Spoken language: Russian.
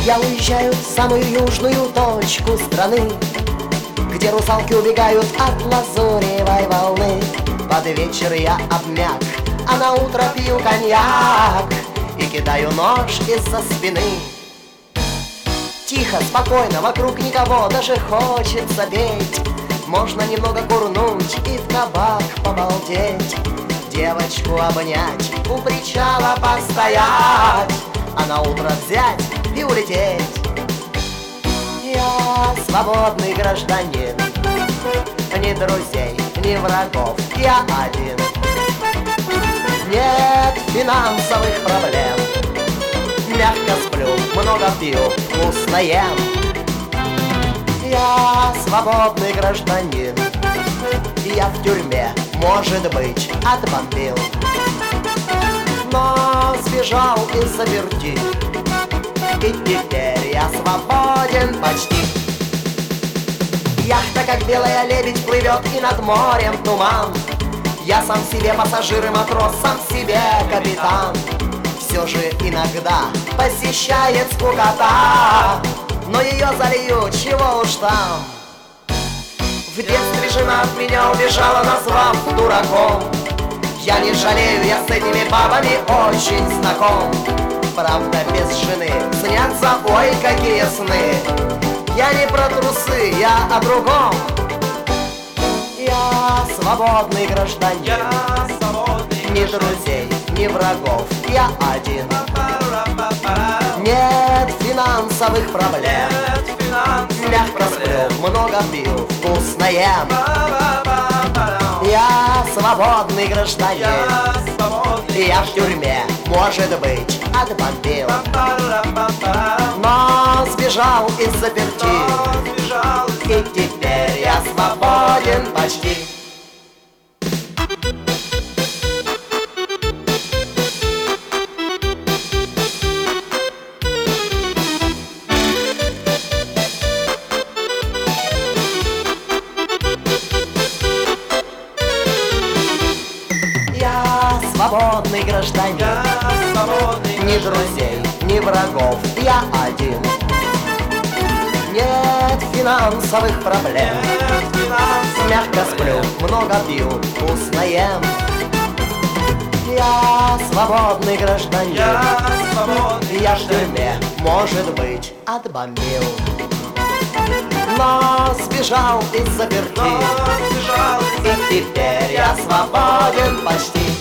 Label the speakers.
Speaker 1: Я уезжаю в самую южную точку страны, где русалки убегают от лазуревой волны. Под вечер я обмяк, а на утро пью коньяк и кидаю нож из-за спины. Тихо, спокойно, вокруг никого, даже хочется петь. Можно немного курнуть и в кабак побалдеть, девочку обнять, у причала постоять, а на утро взять и улететь. Я свободный гражданин, ни друзей, ни врагов, я один. Нет финансовых проблем, мягко сплю, много пью, вкусно ем. Я свободный гражданин, я в тюрьме, может быть, отбомбил, но сбежал из заперти, и теперь я свободен почти. Яхта, как белая лебедь, плывет, и над морем туман. Я сам себе пассажир и матрос, сам себе капитан. Все же иногда посещает скукота, но ее залью, чего уж там. В детстве жена от меня убежала, назвав дураком. Я не жалею, я с этими бабами очень знаком. Правда, без жены снятся, ой, какие сны. Я не про трусы, я о другом. Я свободный гражданин, ни друзей, ни врагов, я один. Нет финансовых проблем, мягко сплю, много пью, вкусно ем. Я свободный гражданин, я в тюрьме, может быть, отбомбил, но сбежал из заперти, и теперь я свободен почти. Я свободный гражданин, ни друзей, ни врагов, я один. Нет финансовых проблем, мягко сплю, много пью, вкусно ем. Я свободный гражданин, я в тюрьме, может быть, отбомбил, но сбежал из заперти, и теперь я свободен почти.